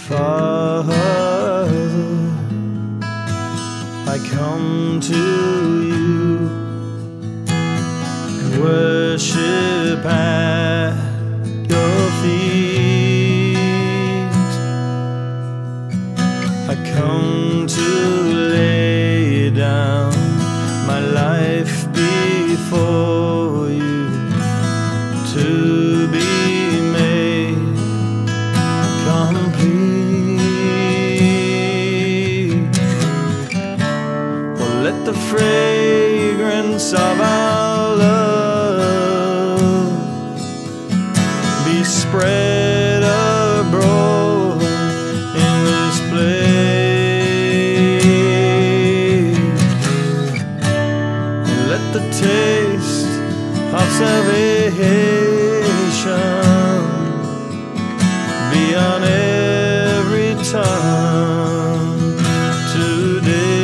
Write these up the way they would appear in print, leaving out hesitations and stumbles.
Father, I come to you and worship at your feet. I come to lay down my life before you, to be made complete. Well, let the fragrance of our love be spread abroad in this place. Let the taste of salvation be on every tongue today.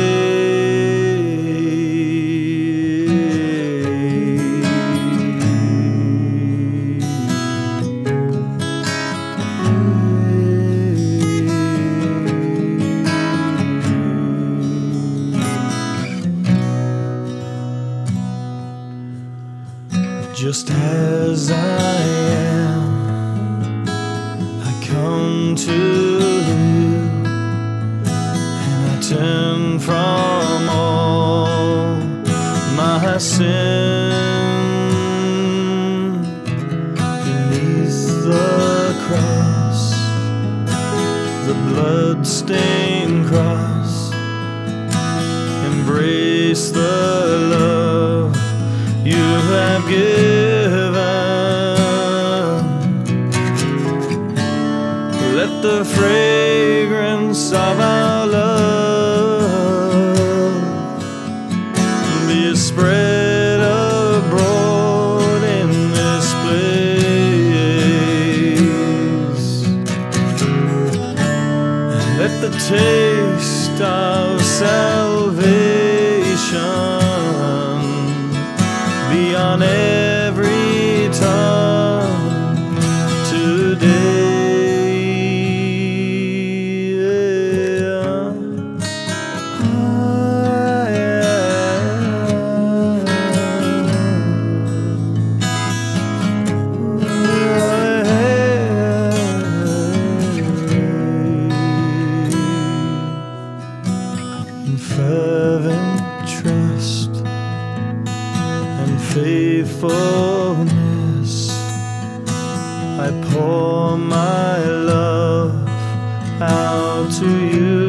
Just as I am, I come to you, and I turn from all my sin. Beneath the cross, the blood-stained cross, embrace the love you have given. Let the fragrance of our love be spread abroad in this place. Let the taste of salvation be on every tongue today. In fervent trust and faithfulness, I pour my love out to you.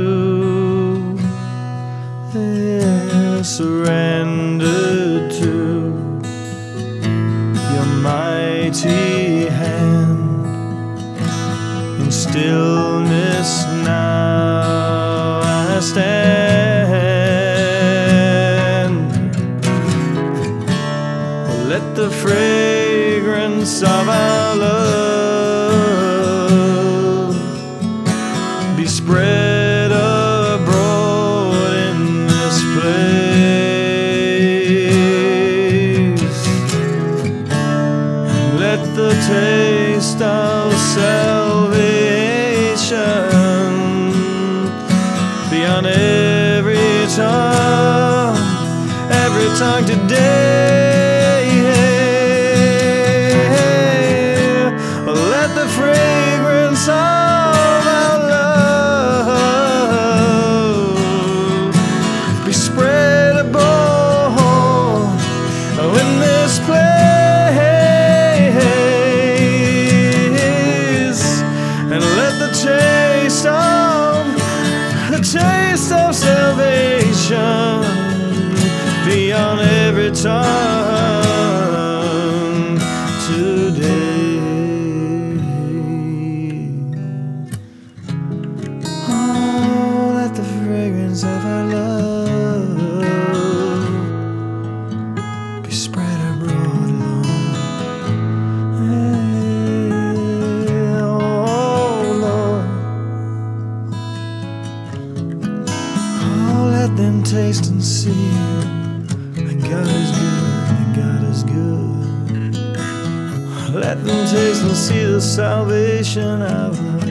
Surrendered to your mighty hand. In stillness now I stand. Let the fragrance of our love be spread abroad in this place. Let the taste of salvation be on every tongue today. Let the fragrance of our love be spread abroad in this place. And let the taste of salvation be on every tongue today. Oh, let the fragrance of our love be spread abroad, Lord. Oh, Lord. Oh, let them taste and see that God is good, that God is good. Let them taste and see the salvation of